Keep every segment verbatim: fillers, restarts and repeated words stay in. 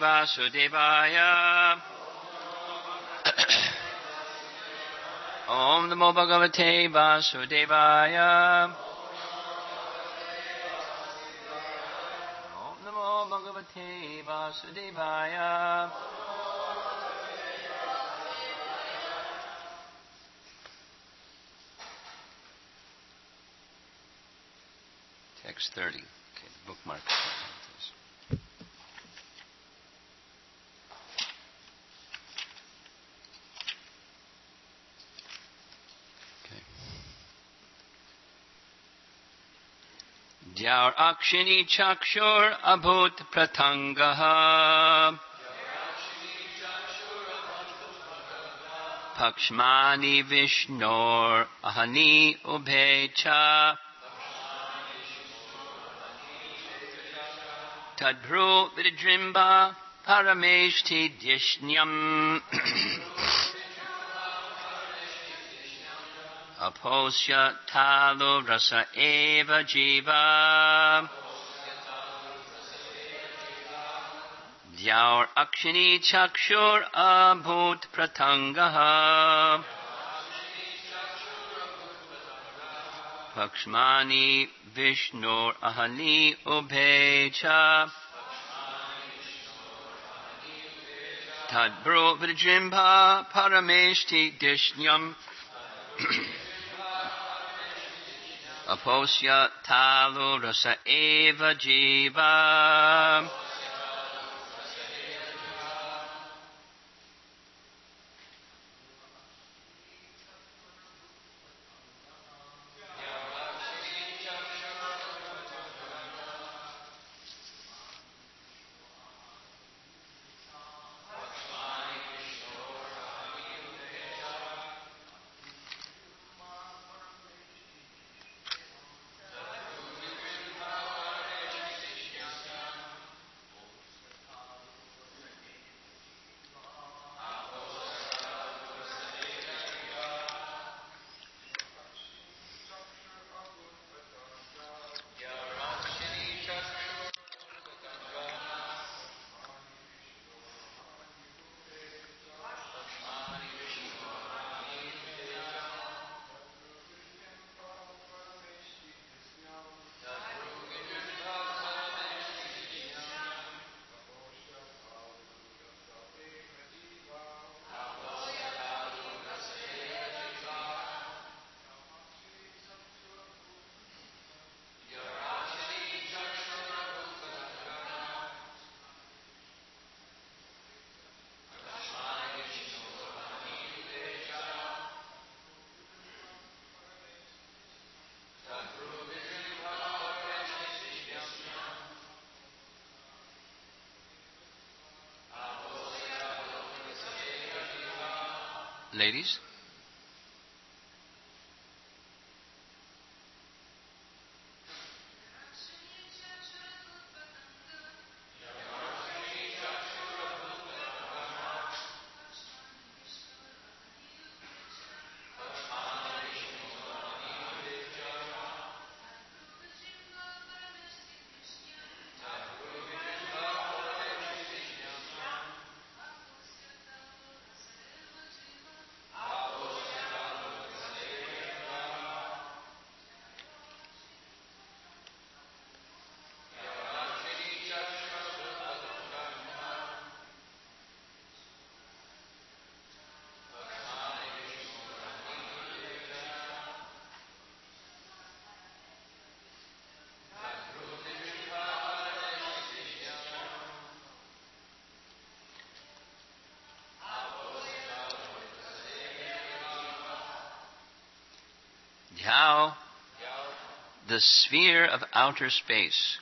Vasudevaya. Om Namo Bhagavate Vasudevaya. Om Namo Bhagavate Vasudevaya. Text thirty. Okay, bookmark. Dyaur Akshini Chakshur Abhut Pratangaha Pakshmani Vishnor Ahani Ubhecha Tadbru Vidrimba Parameshti Dishnyam Aposya Talo Rasa Eva Jiva Dyaur Akshini Chakshur Abhut Pratangaha Pakshmani Vishnur Ahani Ubhecha Tadbru Vidrimba Parameshti Dishnyam Aposya Talo Rasa Eva Jiva. Ladies? Dhyau, the sphere of outer space.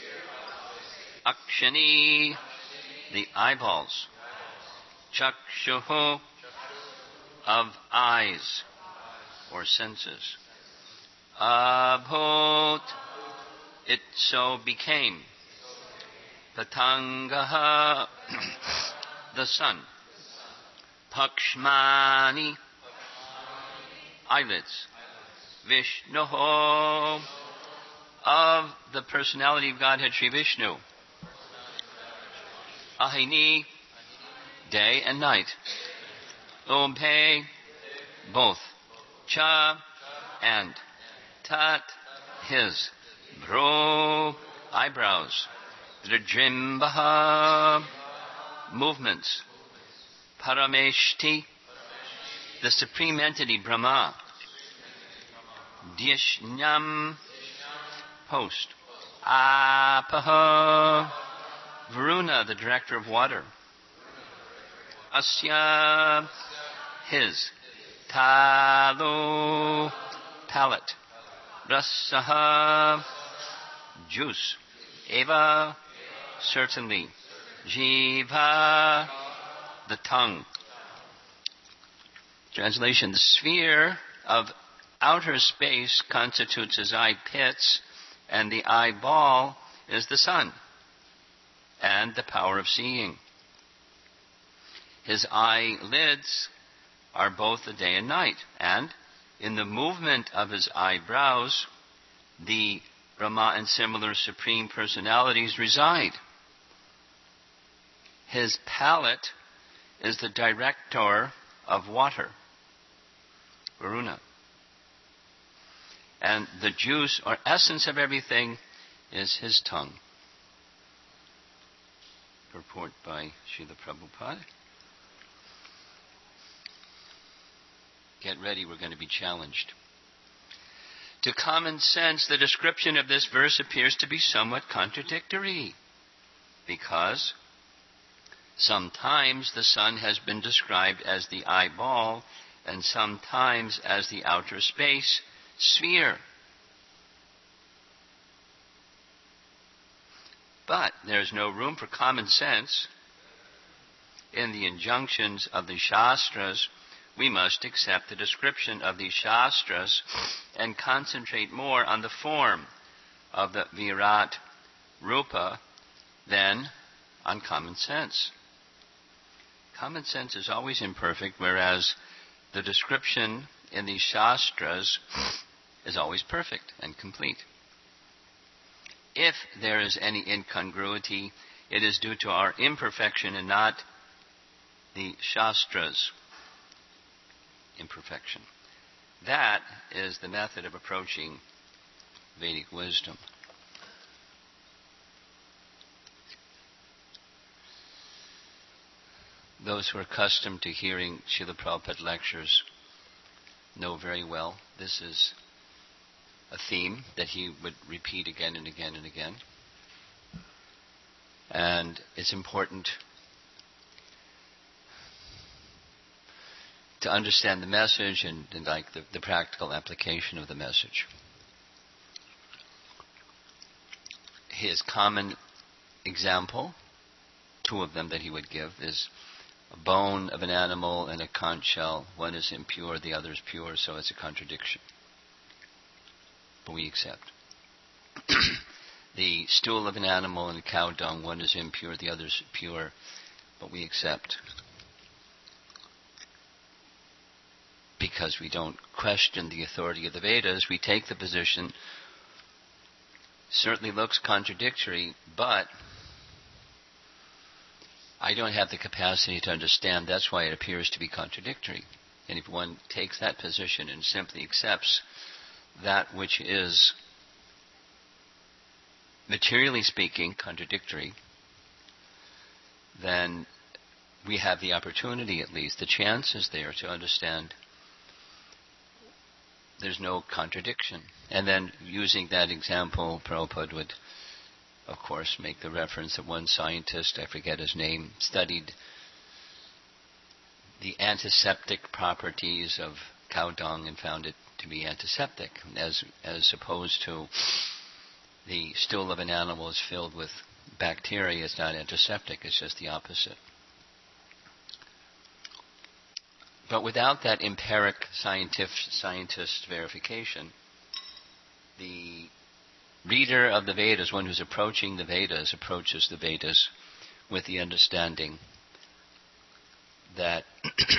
Akshani, the eyeballs. Chakshuhu, of eyes or senses. Abhut, it so became. Patangaha, the sun. Pakshmani, eyelids. Vishnuho, of the personality of Godhead Sri Vishnu. Ahini, day and night. Ubhe, both. Cha, and. Tat, his. Bro, eyebrows. Drijimbaha, movements. Parameshti, the supreme entity, Brahma. Dishnyam, post. Apaha, Varuna, the director of water. Asya, his. Talo, palate. Rasaha, juice. Eva, certainly. Jiva, the tongue. Translation: the sphere of outer space constitutes his eye pits, and the eyeball is the sun and the power of seeing. His eyelids are both the day and night, and in the movement of his eyebrows, the Brahma and similar supreme personalities reside. His palate is the director of water, Varuna. And the juice or essence of everything is his tongue. Purport by Srila Prabhupada. Get ready, we're going to be challenged. To common sense, the description of this verse appears to be somewhat contradictory, because sometimes the sun has been described as the eyeball, and sometimes as the outer space sphere. But there's no room for common sense. In the injunctions of the Shastras, we must accept the description of the Shastras and concentrate more on the form of the Virat Rupa than on common sense. Common sense is always imperfect, whereas the description in the Shastras is always perfect and complete. If there is any incongruity, it is due to our imperfection and not the Shastra's imperfection. That is the method of approaching Vedic wisdom. Those who are accustomed to hearing Srila Prabhupada lectures know very well this is a theme that he would repeat again and again and again. And it's important to understand the message and, and like the, the practical application of the message. His common example, two of them that he would give, is a bone of an animal and a conch shell. One is impure, the other is pure, so it's a contradiction. But we accept. The stool of an animal and a cow dung, one is impure, the other is pure, but we accept. Because we don't question the authority of the Vedas, we take the position, certainly looks contradictory, but I don't have the capacity to understand, that's why it appears to be contradictory. And if one takes that position and simply accepts that which is, materially speaking, contradictory, then we have the opportunity, at least, the chance is there to understand there's no contradiction. And then, using that example, Prabhupada would, of course, make the reference that one scientist, I forget his name, studied the antiseptic properties of cow dung and found it to be antiseptic, as as opposed to the stool of an animal is filled with bacteria. It's not antiseptic, it's just the opposite. But without that empiric scientific, scientist verification, the reader of the Vedas, one who's approaching the Vedas, approaches the Vedas with the understanding that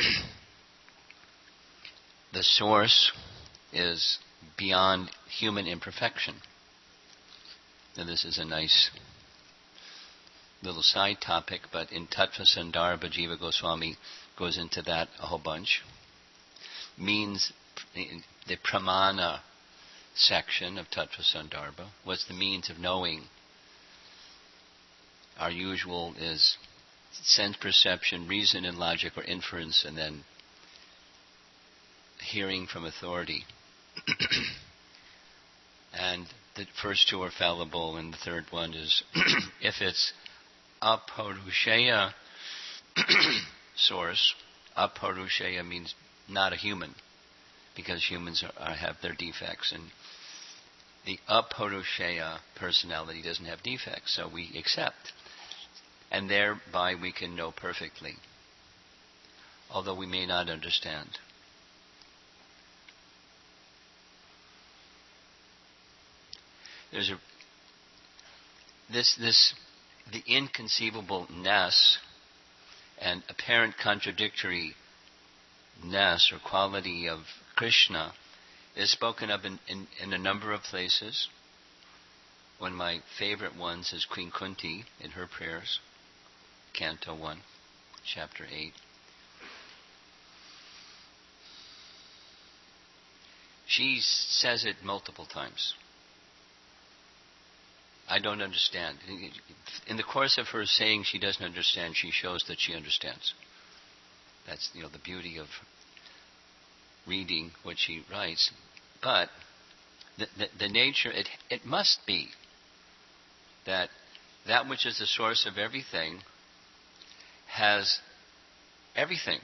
the source is beyond human imperfection. Now this is a nice little side topic, but in Tattva Sandarbha, Jiva Goswami goes into that a whole bunch. Means, the pramana section of Tattva Sandarbha, what's the means of knowing? Our usual is sense perception, reason and logic, or inference, and then hearing from authority. And the first two are fallible, and the third one is if it's aparushaya source. Aparushaya means not a human, because humans are, are, have their defects, and the aparushaya personality doesn't have defects, so we accept. And thereby we can know perfectly, although we may not understand. There's a this this the inconceivableness and apparent contradictoriness or quality of Krishna is spoken of in, in, in a number of places. One of my favorite ones is Queen Kunti in her prayers, Canto one, Chapter eight. She says it multiple times. I don't understand. In the course of her saying she doesn't understand, she shows that she understands. That's, you know, the beauty of reading what she writes. But the, the, the nature, it, it must be that that which is the source of everything has everything.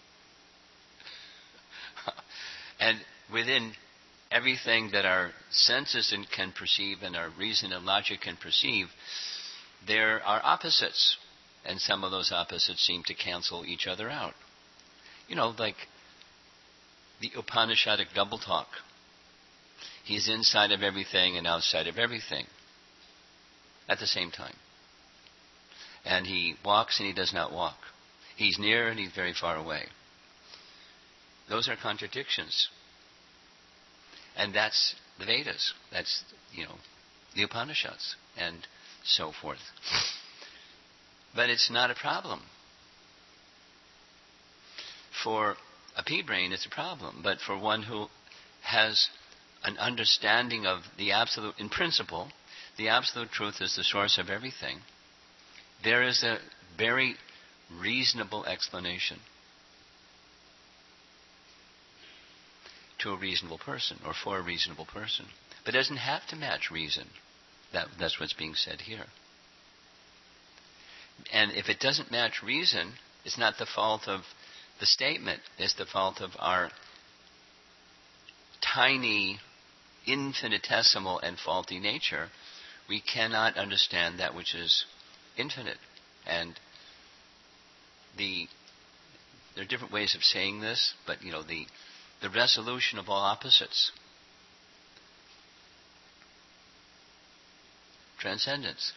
And within everything that our senses can perceive and our reason and logic can perceive, there are opposites. And some of those opposites seem to cancel each other out. You know, like the Upanishadic double talk. He's inside of everything and outside of everything at the same time. And he walks and he does not walk. He's near and he's very far away. Those are contradictions. And that's the Vedas. That's, you know, the Upanishads and so forth. But it's not a problem. For a pea-brain, it's a problem. But for one who has an understanding of the absolute, in principle, the absolute truth is the source of everything, there is a very reasonable explanation to a reasonable person, or for a reasonable person. But it doesn't have to match reason. That, that's what's being said here. And if it doesn't match reason, it's not the fault of the statement. It's the fault of our tiny, infinitesimal, and faulty nature. We cannot understand that which is infinite. And the there are different ways of saying this, but you know, the the resolution of all opposites. Transcendence.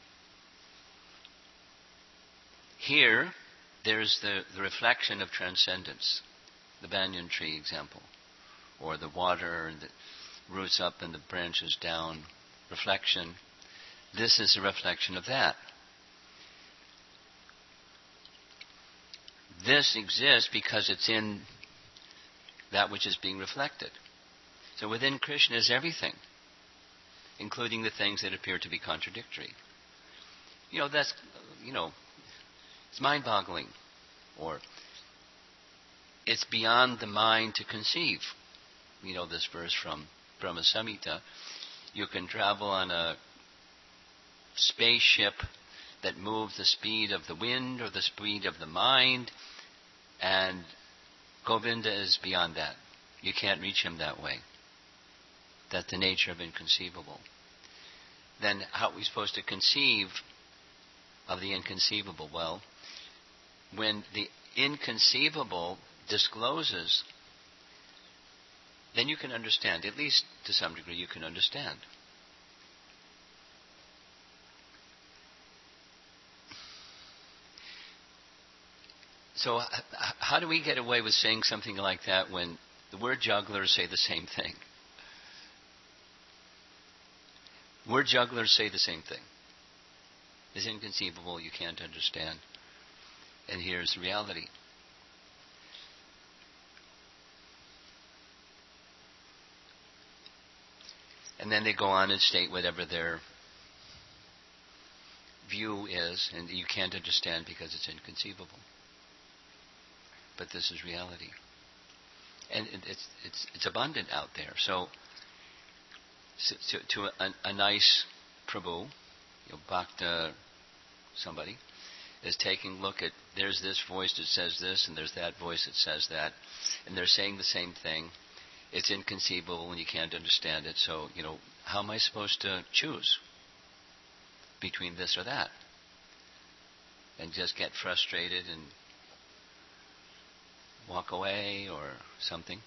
Here, there's the, the reflection of transcendence. The banyan tree example. Or the water that roots up and the branches down. Reflection. This is a reflection of that. This exists because it's in that which is being reflected. So within Krishna is everything, including the things that appear to be contradictory. You know, that's, you know, it's mind-boggling. Or it's beyond the mind to conceive. You know this verse from Brahma Samhita. You can travel on a spaceship that moves the speed of the wind or the speed of the mind, and Govinda is beyond that. You can't reach him that way. That's the nature of inconceivable. Then how are we supposed to conceive of the inconceivable? Well, when the inconceivable discloses, then you can understand. At least to some degree you can understand. So how do we get away with saying something like that when the word jugglers say the same thing? Word jugglers say the same thing. is inconceivable, you can't understand. And here's reality. And then they go on and state whatever their view is, and you can't understand because it's inconceivable. But this is reality. And it, it's it's it's abundant out there. So, so to, to a, a nice Prabhu, you know, Bhakta somebody, is taking a look at, there's this voice that says this, and there's that voice that says that, and they're saying the same thing. It's inconceivable and you can't understand it. So, you know, how am I supposed to choose between this or that? And just get frustrated and walk away or something?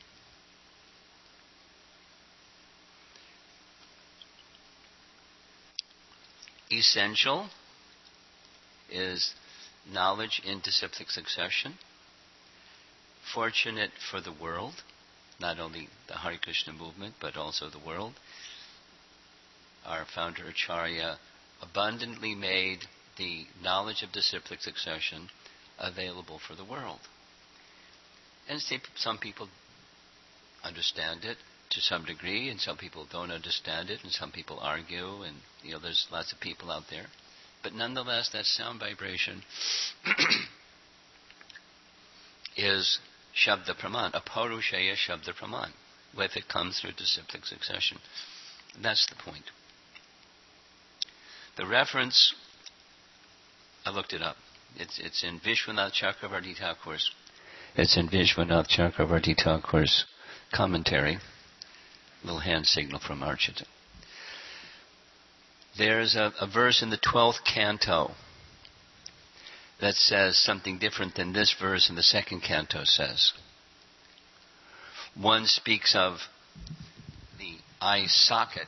Essential is knowledge in disciplic succession. Fortunate for the world, not only the Hare Krishna movement, but also the world. Our founder Acharya abundantly made the knowledge of disciplic succession available for the world. And some people understand it to some degree, and some people don't understand it, and some people argue, and you know, there's lots of people out there. But nonetheless, that sound vibration is Shabda Praman, Aparushaya Shabda Praman, if it comes through disciplic succession. That's the point. The reference, I looked it up. It's it's in Vishwanath Chakravarti Thakur's. It's in Vishwanath Chakravarti Thakur's commentary. Little hand signal from Archita. There's a, a verse in the twelfth canto that says something different than this verse in the second canto says. One speaks of the eye socket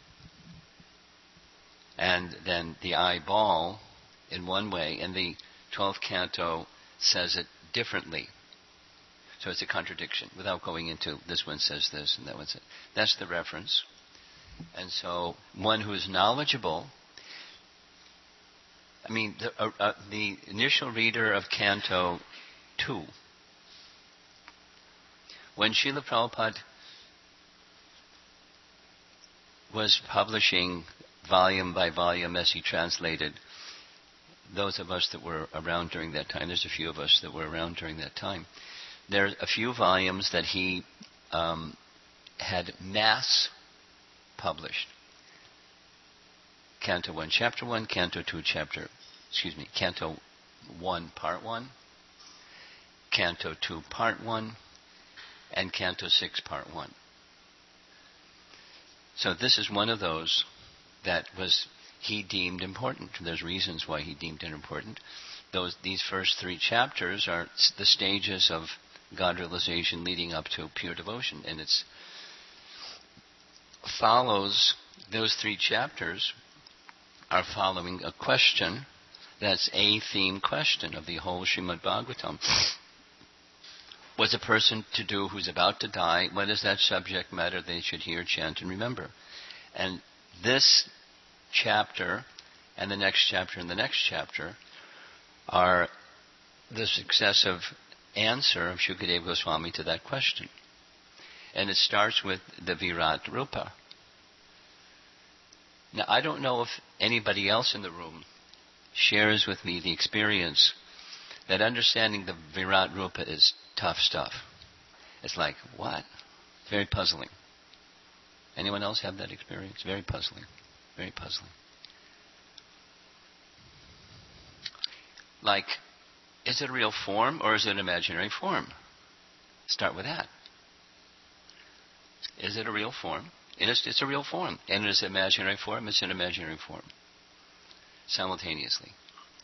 and then the eyeball in one way, and the twelfth canto says it differently. So it's a contradiction without going into this one says this and that one says. That's the reference. And so one who is knowledgeable, I mean, the, uh, uh, the initial reader of Canto two, when Srila Prabhupada was publishing volume by volume as he translated, those of us that were around during that time, there's a few of us that were around during that time, there are a few volumes that he um, had mass published. Canto one, Chapter one, Canto two, Chapter, excuse me, Canto one, Part one, Canto two, Part one, and Canto six, Part one. So this is one of those that was he deemed important. There's reasons why he deemed it important. Those these first three chapters are the stages of God realization leading up to pure devotion, and it's follows those three chapters are following a question that's a theme question of the whole Srimad Bhagavatam. What's a person to do who's about to die? What is that subject matter they should hear, chant, and remember? And this chapter and the next chapter and the next chapter are the successive answer of Shukadeva Goswami to that question. And it starts with the Virat Rupa. Now, I don't know if anybody else in the room shares with me the experience that understanding the Virat Rupa is tough stuff. It's like, what? It's very puzzling. Anyone else have that experience? Very puzzling. Very puzzling. Like, is it a real form or is it an imaginary form? Start with that. Is it a real form? And it's, it's a real form. And it is an imaginary form. It's an imaginary form. Simultaneously.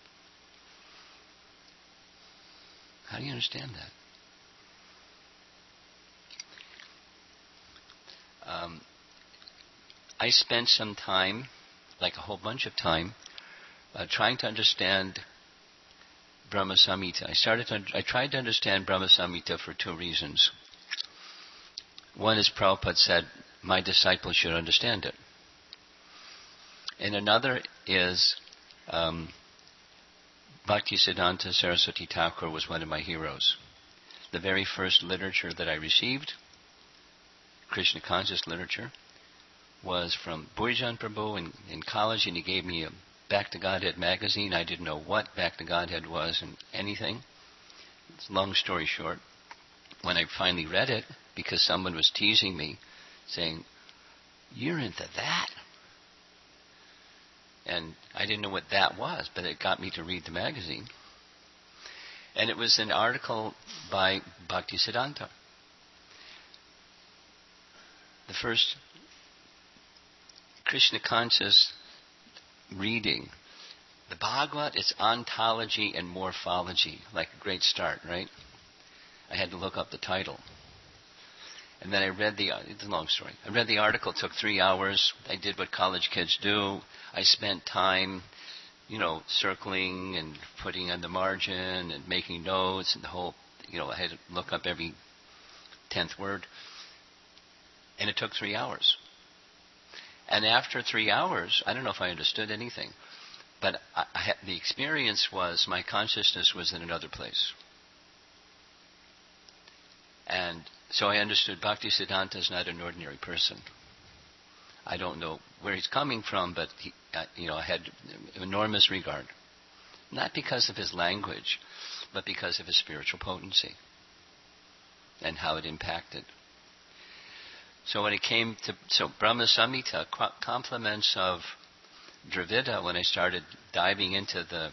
How do you understand that? Um, I spent some time, like a whole bunch of time, uh, trying to understand Brahma Samhita. I started. To, I tried to understand Brahma Samhita for two reasons. One is Prabhupada said, my disciples should understand it. And another is Um, Bhaktisiddhanta Saraswati Thakur was one of my heroes. The very first literature that I received, Krishna conscious literature, was from Burijan Prabhu in, in college, and he gave me a Back to Godhead magazine. I didn't know what Back to Godhead was and anything. It's long story short, when I finally read it, because someone was teasing me, saying, "You're into that?" And I didn't know what that was, but it got me to read the magazine. And it was an article by Bhaktisiddhanta. The first Krishna conscious reading. The Bhagavad is ontology and morphology, like a great start, right? I had to look up the title. And then I read the, it's a long story. I read the article, it took three hours. I did what college kids do. I spent time, you know, circling and putting on the margin and making notes and the whole, you know, I had to look up every tenth word. And it took three hours. And after three hours, I don't know if I understood anything, but I, I had, the experience was my consciousness was in another place. And so I understood Bhaktisiddhanta is not an ordinary person. I don't know where he's coming from, but he, uh, you know, I had enormous regard. Not because of his language, but because of his spiritual potency and how it impacted. So when it came to, so Brahma Samhita, compliments of Dravida, when I started diving into the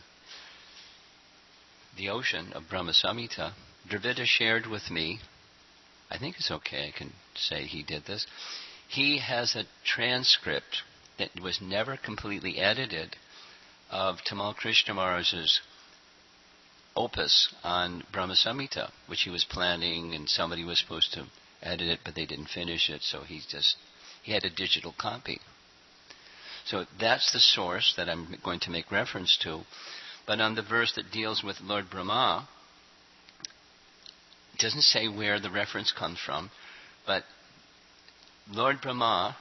the ocean of Brahma Samhita, Dravida shared with me, I think it's okay, I can say he did this, he has a transcript that was never completely edited of Tamal Krishna Maharaj's opus on Brahma Samhita, which he was planning, and somebody was supposed to edit it, but they didn't finish it, so he just, he had a digital copy. So that's the source that I'm going to make reference to. But on the verse that deals with Lord Brahma, it doesn't say where the reference comes from, but Lord Brahma,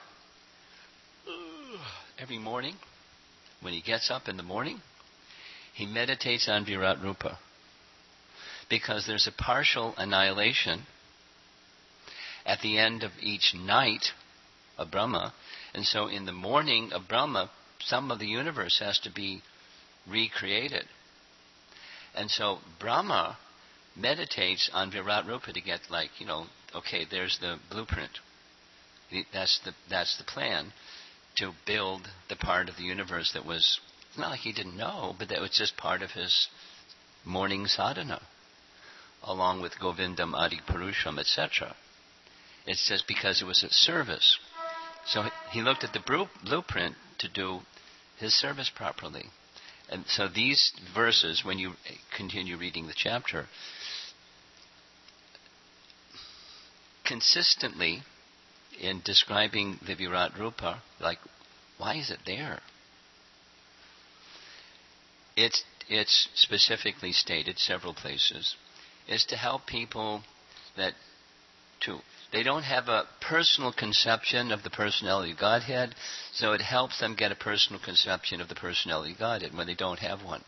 every morning, when he gets up in the morning, he meditates on Virat Rupa. Because there's a partial annihilation at the end of each night of Brahma. And so in the morning of Brahma, some of the universe has to be recreated. And so Brahma meditates on Virat Rupa to get like, you know, okay, there's the blueprint. That's the that's the plan to build the part of the universe that was, it's not like he didn't know, but that was just part of his morning sadhana, along with Govindam, Adi Purusham, et cetera. It's just because it was a service. So he looked at the blueprint to do his service properly. And so these verses, when you continue reading the chapter, consistently in describing the Virat Rupa, like, why is it there? It's, it's specifically stated several places, is to help people that to they don't have a personal conception of the personality of Godhead, so it helps them get a personal conception of the personality of Godhead when they don't have one.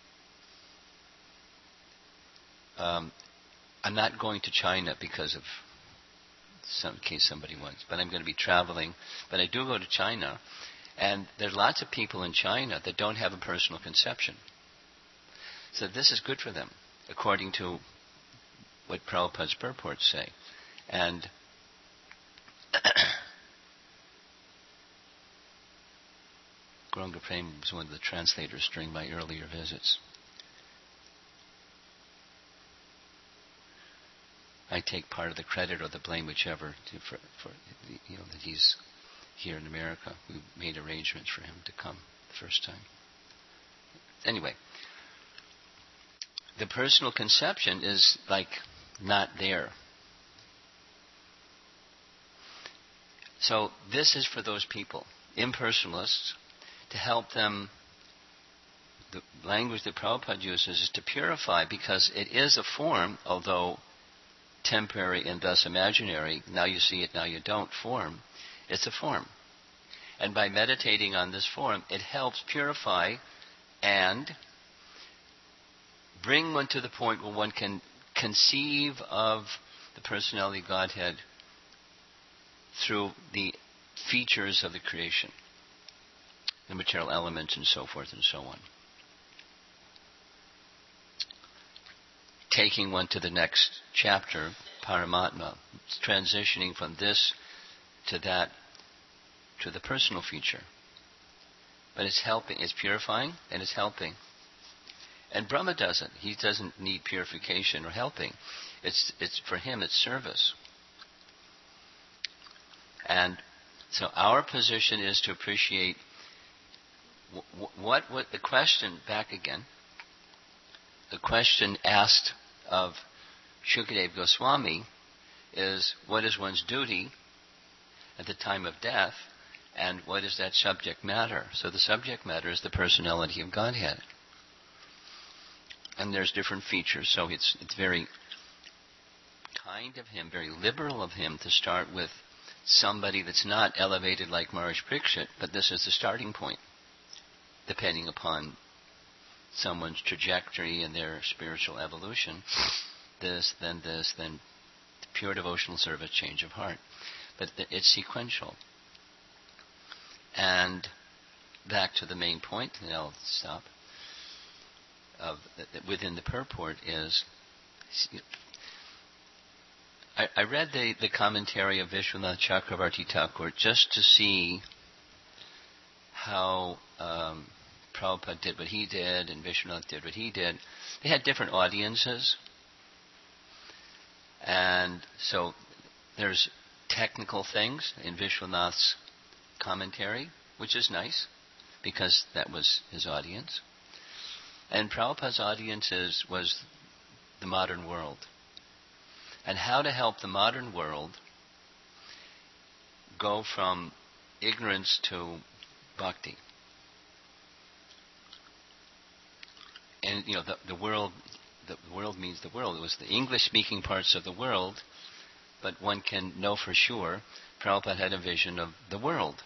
Um, I'm not going to China because of some in case somebody wants, but I'm going to be traveling. But I do go to China, and there's lots of people in China that don't have a personal conception. So this is good for them, according to what Prabhupada's purports say. And Gauranga Prem was one of the translators during my earlier visits. I take part of the credit or the blame, whichever, to, for, for you know that he's here in America. We made arrangements for him to come the first time. Anyway, the personal conception is like not there. So this is for those people, impersonalists, to help them. The language that Prabhupada uses is to purify, because it is a form, although temporary and thus imaginary, now you see it, now you don't, form. It's a form. And by meditating on this form, it helps purify and bring one to the point where one can conceive of the personality of Godhead through the features of the creation, the material elements and so forth and so on. Taking one to the next chapter, Paramatma, transitioning from this to that, to the personal feature. But it's helping, it's purifying, and it's helping. And Brahma doesn't. He doesn't need purification or helping. It's, it's for him, it's service. And so our position is to appreciate w- what, what the question, back again, the question asked of Shukadeva Goswami is, what is one's duty at the time of death, and what is that subject matter? So the subject matter is the personality of Godhead. And there's different features, so it's it's very kind of him, very liberal of him to start with somebody that's not elevated like Maharaj Parikshit, but this is the starting point, depending upon someone's trajectory and their spiritual evolution. This, then this, then pure devotional service, change of heart. But it's sequential. And back to the main point, and I'll stop, of within the purport is, I, I read the, the commentary of Vishwanath Chakravarti Thakur just to see how um, Prabhupada did what he did and Vishwanath did what he did. They had different audiences. And so there's technical things in Vishwanath's commentary, which is nice, because that was his audience. And Prabhupada's audience is, was the modern world. And how to help the modern world go from ignorance to bhakti. And, you know, the, the world, the world means the world. It was the English-speaking parts of the world, but one can know for sure Prabhupada had a vision of the world.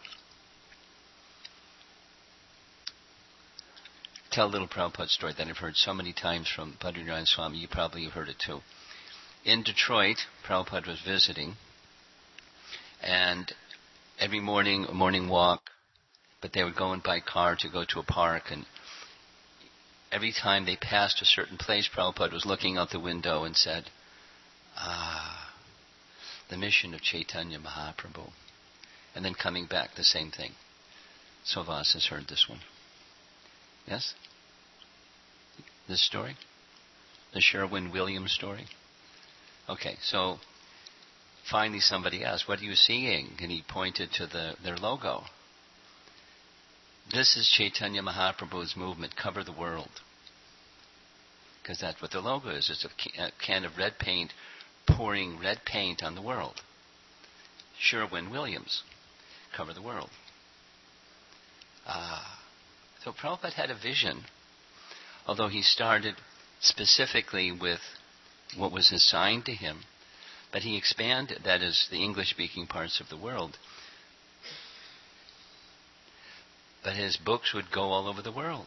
Tell a little Prabhupada story that I've heard so many times from Bhadranath Swami. You probably have heard it too. In Detroit, Prabhupada was visiting, and every morning, a morning walk, but they would go in by car to go to a park, and every time they passed a certain place, Prabhupada was looking out the window and said, ah, the mission of Chaitanya Mahaprabhu. And then coming back, the same thing. Sovas has heard this one. Yes? This story? The Sherwin-Williams story? Okay, so finally somebody asked, what are you seeing? And he pointed to the, their logo. This is Chaitanya Mahaprabhu's movement, Cover the World. Because that's what the logo is. It's a can of red paint pouring red paint on the world. Sherwin-Williams, Cover the World. Ah. So Prabhupada had a vision, although he started specifically with what was assigned to him, but he expanded, that is, the English-speaking parts of the world. But his books would go all over the world.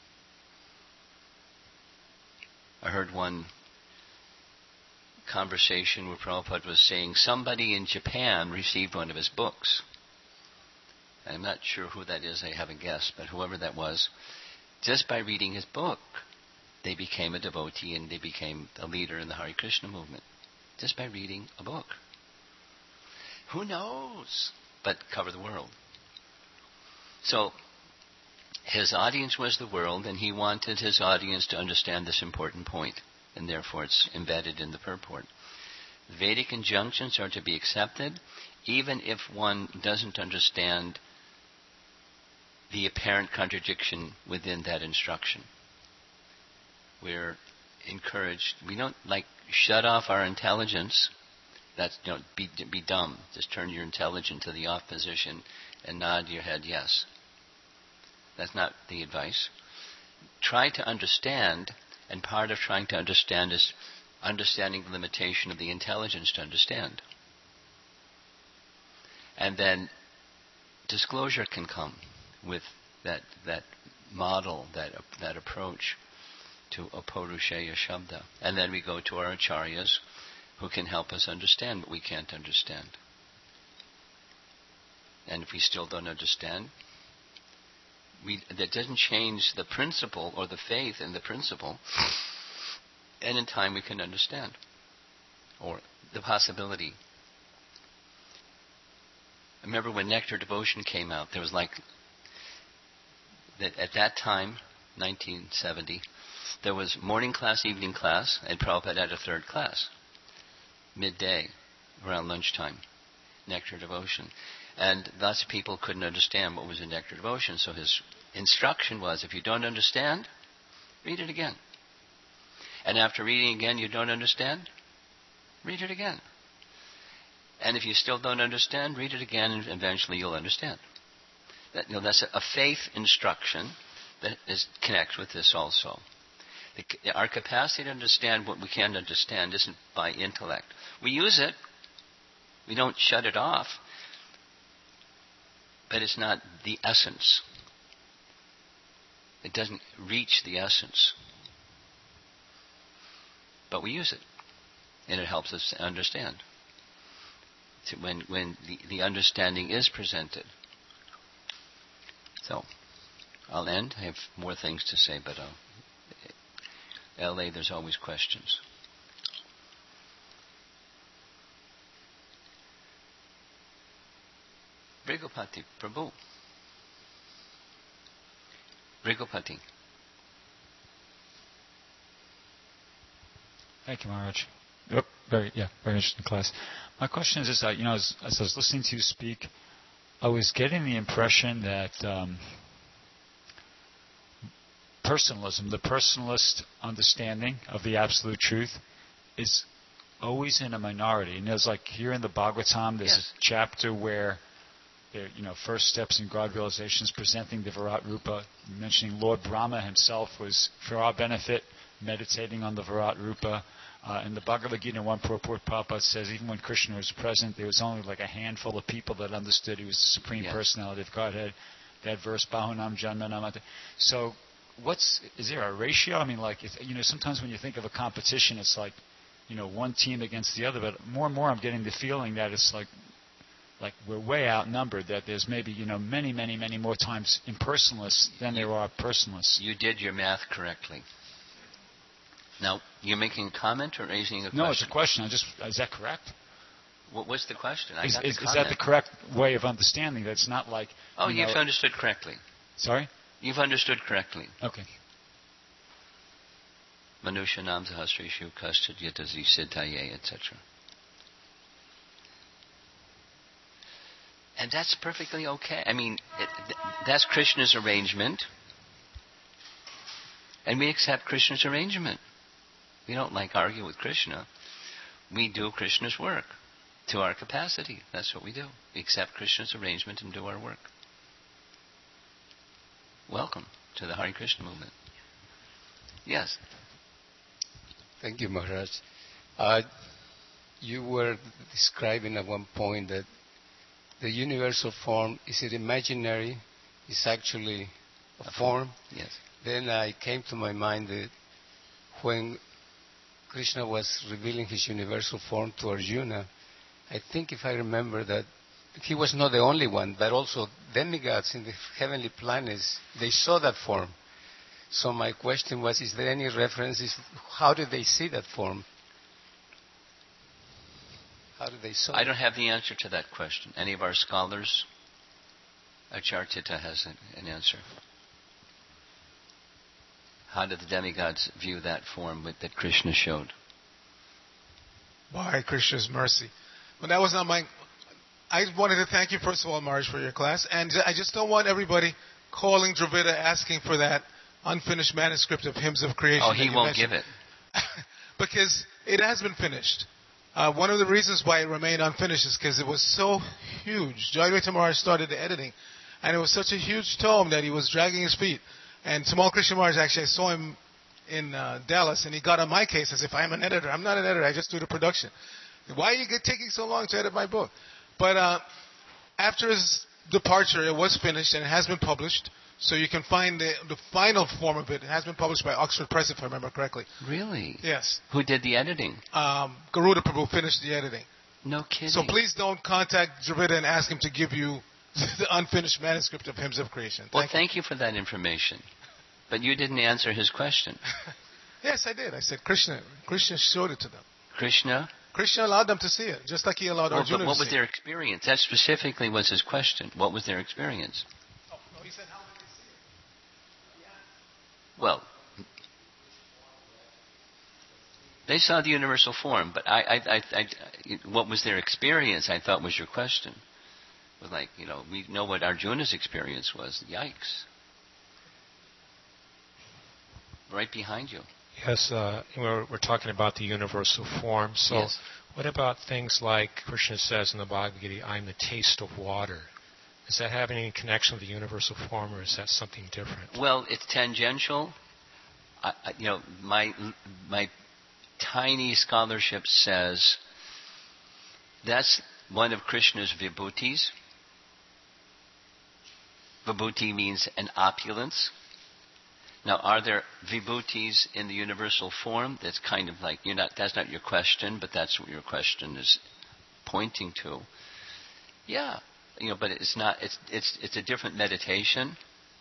I heard one conversation where Prabhupada was saying somebody in Japan received one of his books. I'm not sure who that is, I haven't guessed, but whoever that was, just by reading his book, they became a devotee and they became a leader in the Hare Krishna movement. Just by reading a book. Who knows? But cover the world. So, his audience was the world, and he wanted his audience to understand this important point, and therefore it's embedded in the purport. Vedic injunctions are to be accepted, even if one doesn't understand the apparent contradiction within that instruction. We're encouraged, we don't like shut off our intelligence. That's, you know, be, be dumb. Just turn your intelligence to the off position and nod your head yes. That's not the advice. Try to understand, and part of trying to understand is understanding the limitation of the intelligence to understand. And then disclosure can come with that that model, that that approach to Apurusheya Shabda. And then we go to our acharyas who can help us understand what we can't understand. And if we still don't understand, we, that doesn't change the principle or the faith in the principle. And in time we can understand. Or the possibility. I remember when Nectar Devotion came out, there was like, that at that time, nineteen seventy, there was morning class, evening class, and Prabhupada had a third class. Midday, around lunchtime, Nectar Devotion. And lots of people couldn't understand what was in Nectar Devotion, so his instruction was, if you don't understand, read it again. And after reading again you don't understand, read it again. And if you still don't understand, read it again, and eventually you'll understand. That, you know, that's a, a faith instruction that is, connects with this also. The, our capacity to understand what we can't understand isn't by intellect. We use it. We don't shut it off. But it's not the essence. It doesn't reach the essence. But we use it. And it helps us to understand. So when when the, the understanding is presented. So, I'll end. I have more things to say, but uh, L A, there's always questions. Brigopati, Prabhu. Brigopati. Thank you, Maharaj. Yep, very, yeah, very interesting class. My question is, is that, you know, as, as I was listening to you speak, I was getting the impression that um, personalism, the personalist understanding of the absolute truth, is always in a minority. And there's like here in the Bhagavatam, there's yes. a chapter where, there, you know, first steps in God realization is presenting the Virat Rupa, mentioning Lord Brahma himself was, for our benefit, meditating on the Virat Rupa. Uh, in the Bhagavad Gita, one purport, Prabhupada says, even when Krishna was present, there was only like a handful of people that understood he was the Supreme yes. Personality of Godhead. That verse, Bahunam Janmanam. So, what's is there a ratio? I mean, like, if, you know, sometimes when you think of a competition, it's like, you know, one team against the other. But more and more, I'm getting the feeling that it's like, like we're way outnumbered. That there's maybe, you know, many, many, many more times impersonalists than there are personalists. You did your math correctly. Now, you're making a comment or raising a question? No, it's a question. I just is that correct? What, what's the question? I is, got is, the is that the correct way of understanding? That it's not like... Oh, you you've know, understood correctly. Sorry? You've understood correctly. Okay. Manusha nam sahasreshu kastad yatazi siddhaye, et cetera. And that's perfectly okay. I mean, it, that's Krishna's arrangement. And we accept Krishna's arrangement. We don't like argue with Krishna. We do Krishna's work to our capacity. That's what we do. We accept Krishna's arrangement and do our work. Welcome to the Hare Krishna movement. Yes. Thank you, Maharaj. Uh, you were describing at one point that the universal form, is it imaginary? It's actually a, a form? form? Yes. Then I came to my mind that when Krishna was revealing his universal form to Arjuna, I think if I remember that he was not the only one, but also demigods in the heavenly planets, they saw that form. So my question was, is there any references? How did they see that form? How did they saw I don't have the answer to that question. Any of our scholars? Achartita has an answer. How did the demigods view that form with, that Krishna showed? By Krishna's mercy. Well, that was not my... I wanted to thank you, first of all, Maharaj, for your class. And I just don't want everybody calling Dravida asking for that unfinished manuscript of Hymns of Creation. Oh, he won't mentioned. give it. Because it has been finished. Uh, one of the reasons why it remained unfinished is because it was so huge. Jayadvaita Maharaj started the editing. And it was such a huge tome that he was dragging his feet. And Tamal Krishna Maharaj, actually, I saw him in uh, Dallas, and he got on my case as if I'm an editor. I'm not an editor. I just do the production. Why are you taking so long to edit my book? But uh, after his departure, it was finished, and it has been published. So you can find the, the final form of it. It has been published by Oxford Press, if I remember correctly. Really? Yes. Who did the editing? Um, Garuda Prabhu finished the editing. No kidding. So please don't contact Dravida and ask him to give you the unfinished manuscript of Hymns of Creation. Thank well, you. thank you for that information. But you didn't answer his question. Yes, I did. I said Krishna. Krishna showed it to them. Krishna? Krishna allowed them to see it, just like he allowed well, Arjuna but what to was see their it. experience? That specifically was his question. What was their experience? Oh, no, he said, how did they see it? Well, they saw the universal form, but I, I, I, I, what was their experience, I thought was your question. It was like, you know, we know what Arjuna's experience was. Yikes. Right behind you. Yes, uh, we're, we're talking about the universal form. So Yes. what about things like Krishna says in the Bhagavad Gita, I'm the taste of water? Does that have any connection with the universal form, or is that something different? Well, it's tangential. I, I, you know, my my tiny scholarship says that's one of Krishna's vibhutis. Vibhuti means an opulence. Now, are there vibhutis in the universal form? That's kind of like, you're not, that's not your question, but that's what your question is pointing to. Yeah, you know, but it's not, it's, it's, it's a different meditation.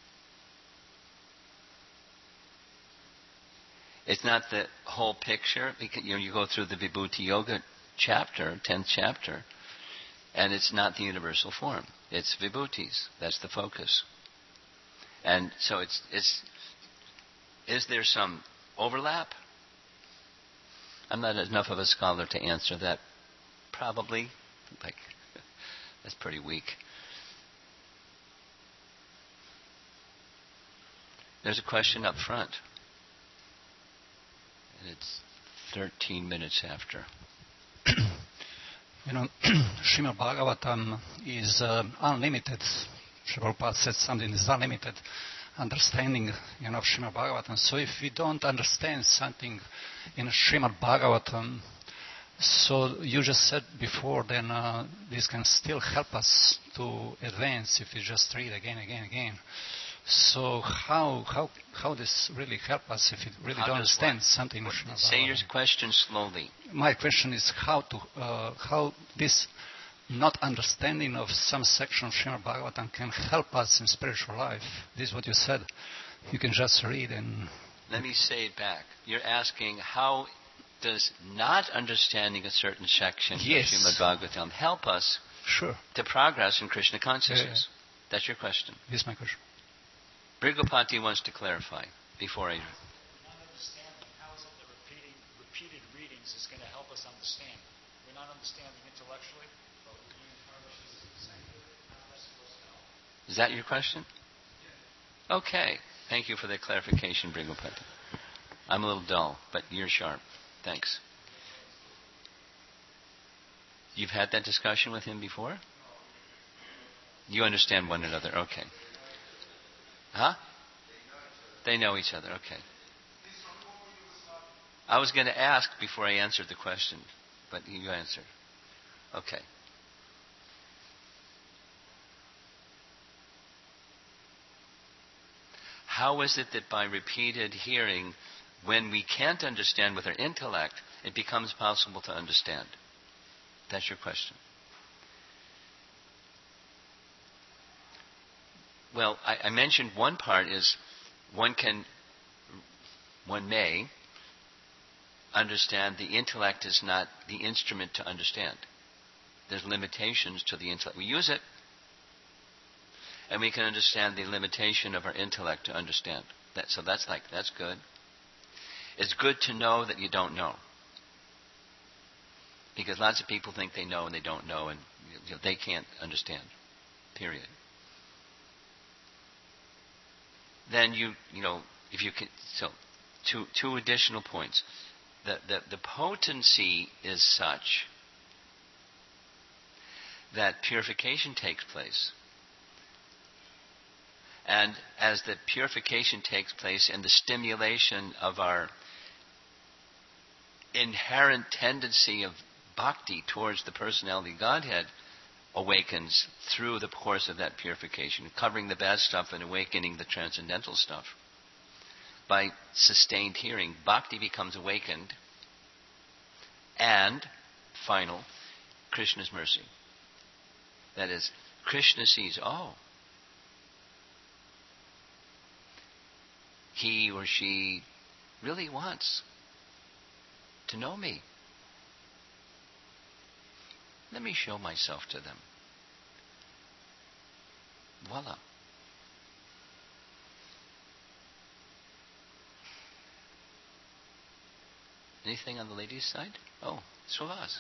It's not the whole picture, because, you know, you go through the Vibhuti Yoga chapter, tenth chapter, and it's not the universal form. It's vibhutis. That's the focus. And so it's, it's, is there some overlap? I'm not enough of a scholar to answer that. Probably. Like, that's pretty weak. There's a question up front. And it's thirteen minutes after. You know, Srimad Bhagavatam is uh, unlimited. Srila Prabhupada said something is unlimited understanding, you know, of Srimad Bhagavatam. So if we don't understand something in Srimad Bhagavatam, so you just said before, then uh, this can still help us to advance if we just read again, again, again. So how how how this really help us if we really How don't does understand what? something? What, in Srimad say your Bhagavatam? question slowly. My question is how to uh, how this not understanding of some section of Srimad Bhagavatam can help us in spiritual life. This is what you said. You can just read and... Let me say it back. You're asking how does not understanding a certain section Yes. of Srimad Bhagavatam help us Sure. to progress in Krishna consciousness? Yeah, yeah. That's your question. This is my question. Brigopati wants to clarify before I... Not understanding, how is it that repeating, repeated readings is going to help us understand? We're not understanding intellectually, but we're being encouraged to say, how am I supposed to know? Is that your question? Okay. Thank you for the clarification, Brigopati. I'm a little dull, but you're sharp. Thanks. You've had that discussion with him before? You understand one another. Okay. Huh? They know each other. Okay. I was going to ask before I answered the question, but you answered. Okay. How is it that by repeated hearing, when we can't understand with our intellect, it becomes possible to understand? That's your question. Well, I, I mentioned one part is one can, one may understand the intellect is not the instrument to understand. There's limitations to the intellect. We use it, and we can understand the limitation of our intellect to understand. That, so that's like, that's good. It's good to know that you don't know. Because lots of people think they know and they don't know, and you know, they can't understand. Period. Then you, you know, if you can, so two, two additional points. The, the, the potency is such that purification takes place. And as the purification takes place and the stimulation of our inherent tendency of bhakti towards the personality of Godhead awakens through the course of that purification, covering the bad stuff and awakening the transcendental stuff. By sustained hearing, bhakti becomes awakened, and, final, Krishna's mercy. That is, Krishna sees, oh, he or she really wants to know me. Let me show myself to them. Voila. Anything on the ladies' side? Oh, Suhas.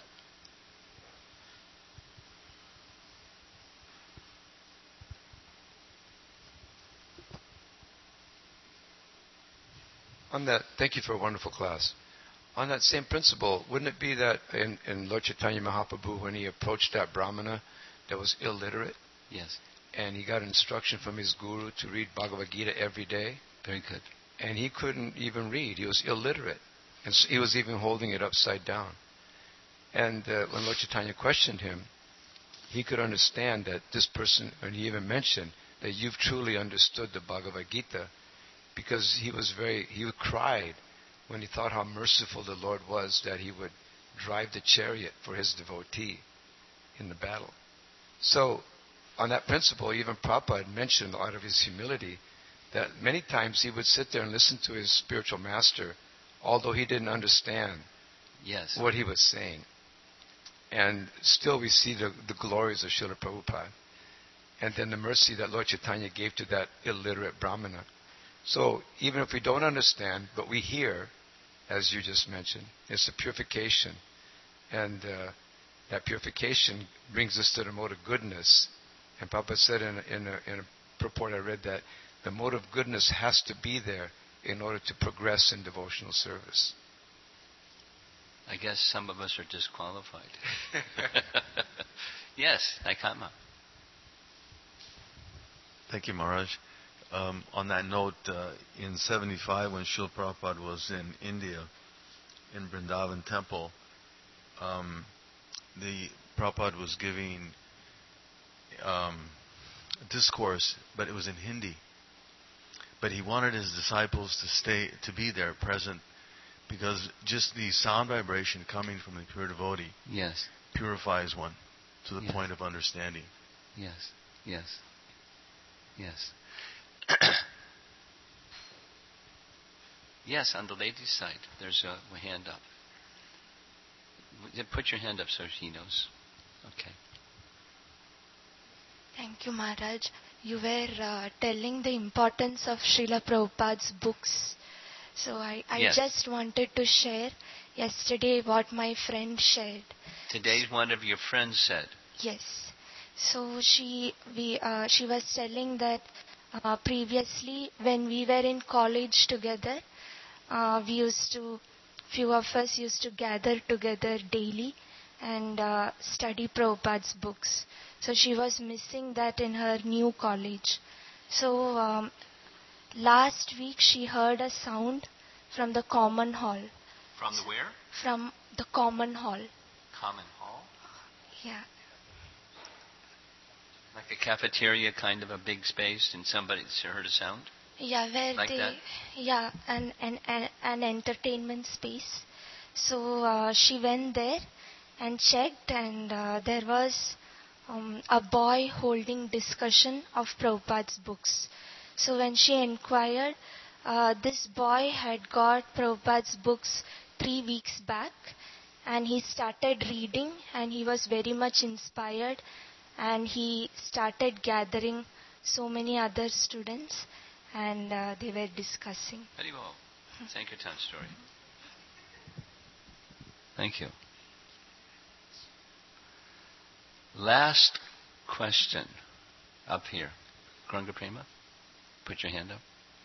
On that, thank you for a wonderful class. On that same principle, wouldn't it be that in, in Lord Chaitanya Mahaprabhu, when he approached that Brahmana that was illiterate, yes, and he got instruction from his guru to read Bhagavad Gita every day, very good, and he couldn't even read, he was illiterate, and so he was even holding it upside down. And uh, when Lord Chaitanya questioned him, he could understand that this person, and he even mentioned that you've truly understood the Bhagavad Gita, because he was very, he cried when he thought how merciful the Lord was that he would drive the chariot for his devotee in the battle. So, on that principle, even Prabhupada mentioned out of his humility that many times he would sit there and listen to his spiritual master, although he didn't understand yes. what he was saying. And still we see the, the glories of Srila Prabhupada. And then the mercy that Lord Chaitanya gave to that illiterate Brahmana. So even if we don't understand, but we hear, as you just mentioned, it's a purification. And uh, that purification brings us to the mode of goodness. And Prabhupada said in a, in, a, in a purport I read that the mode of goodness has to be there in order to progress in devotional service. I guess some of us are disqualified. Yes, Aikama. Thank you, Maharaj. Um, on that note, uh, in seventy-five, when Srila Prabhupada was in India, in Vrindavan Temple, um, the Prabhupada was giving um, a discourse, but it was in Hindi. But he wanted his disciples to stay, to be there, present, because just the sound vibration coming from the pure devotee yes. purifies one to the yes. point of understanding. Yes, yes, yes. Yes, on the ladies' side, there's a, a hand up. Put your hand up so she knows. Okay. Thank you, Maharaj. You were uh, telling the importance of Srila Prabhupada's books. So I, I yes. just wanted to share yesterday what my friend shared. Today one of your friends said. Yes. So she we uh, she was telling that uh, previously when we were in college together, uh, we used to, few of us used to gather together daily and uh, study Prabhupada's books. So she was missing that in her new college. So um, last week she heard a sound from the common hall. From the where? From the common hall. Common hall? Yeah. Like a cafeteria, kind of a big space, and somebody heard a sound? Yeah, where like they, that? yeah, an, an, an, an entertainment space. So uh, she went there and checked, and uh, there was um, a boy holding discussion of Prabhupada's books. So when she inquired, uh, this boy had got Prabhupada's books three weeks back, and he started reading, and he was very much inspired, and he started gathering so many other students, and uh, they were discussing. Haribol, Sankirtan story. Thank you. Last question up here. Granga Prema, put your hand up.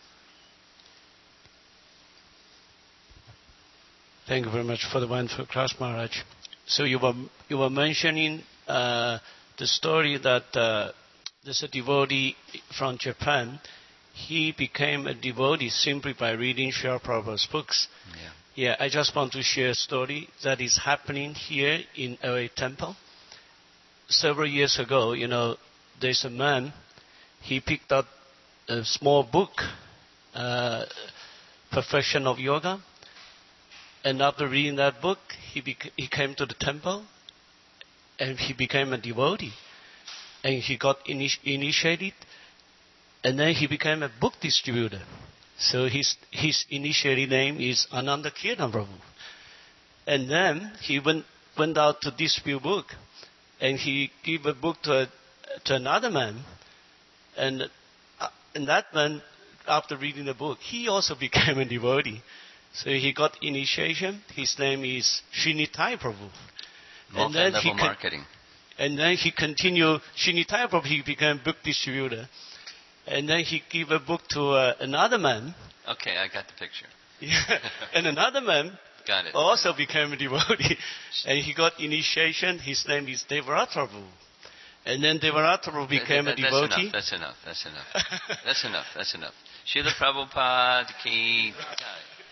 Thank you very much for the wonderful class, Maharaj. So you were you were mentioning uh, the story that uh, there's a devotee from Japan. He became a devotee simply by reading Srila Prabhupada's books. Yeah. Yeah, I just want to share a story that is happening here in L A Temple. several years ago, you know, there's a man, he picked up a small book, uh, Perfection of Yoga, and after reading that book, he, bec- he came to the temple, and he became a devotee, and he got initi- initiated, and then he became a book distributor. So his his initiated name is Ananda Kirtan Prabhu. And then he went went out to distribute book, and he gave a book to a, to another man, and uh, and that man, after reading the book, he also became a devotee. So he got initiation. His name is Srinitaya Prabhu. And then he con- marketing. And then he continued. Srinitaya Prabhu, he became book distributor. And then he gave a book to uh, another man. Okay, I got the picture. Yeah. And another man got it. also became a devotee. And he got initiation. His name is Devarata Prabhu. And then Devarata Prabhu became that, that, a devotee. That's enough, that's enough, that's enough. That's enough, that's enough. Srila Prabhupada ki jai.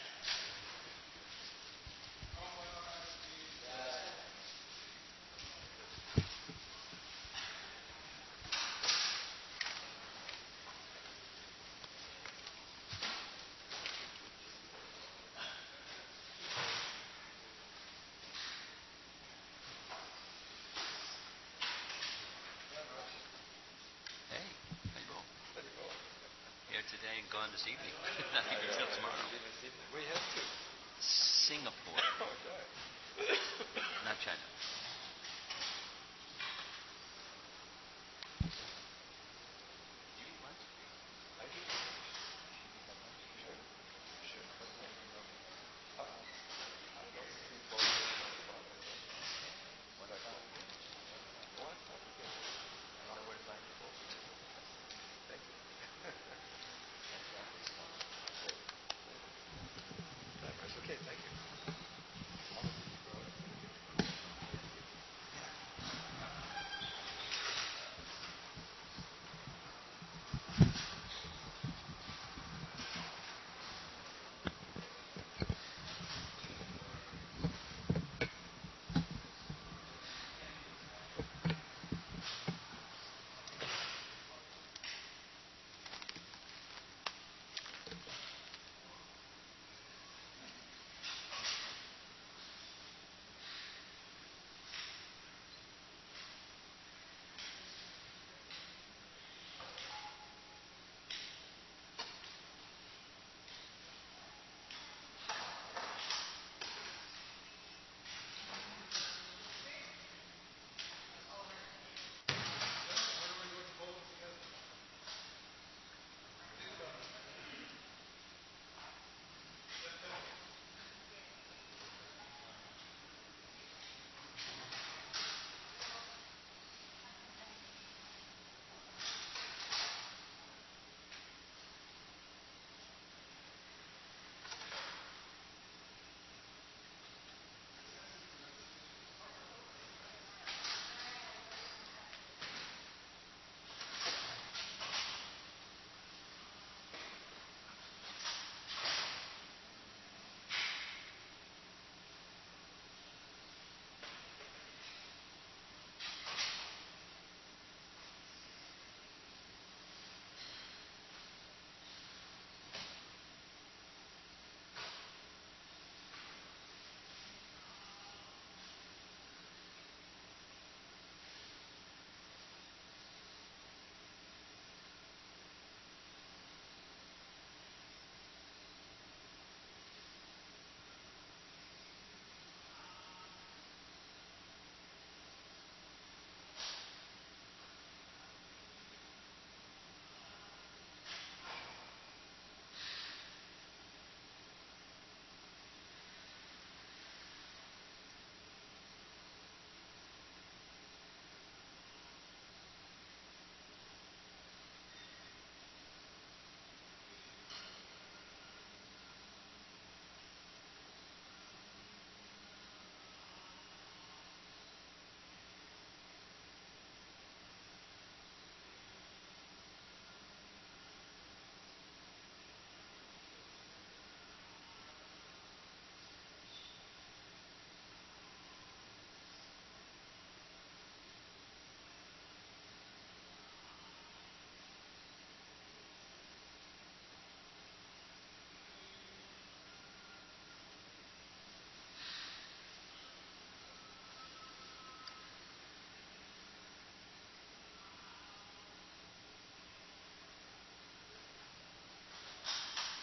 Today and gone this evening. Nothing until tomorrow. We have to. Singapore. Not China.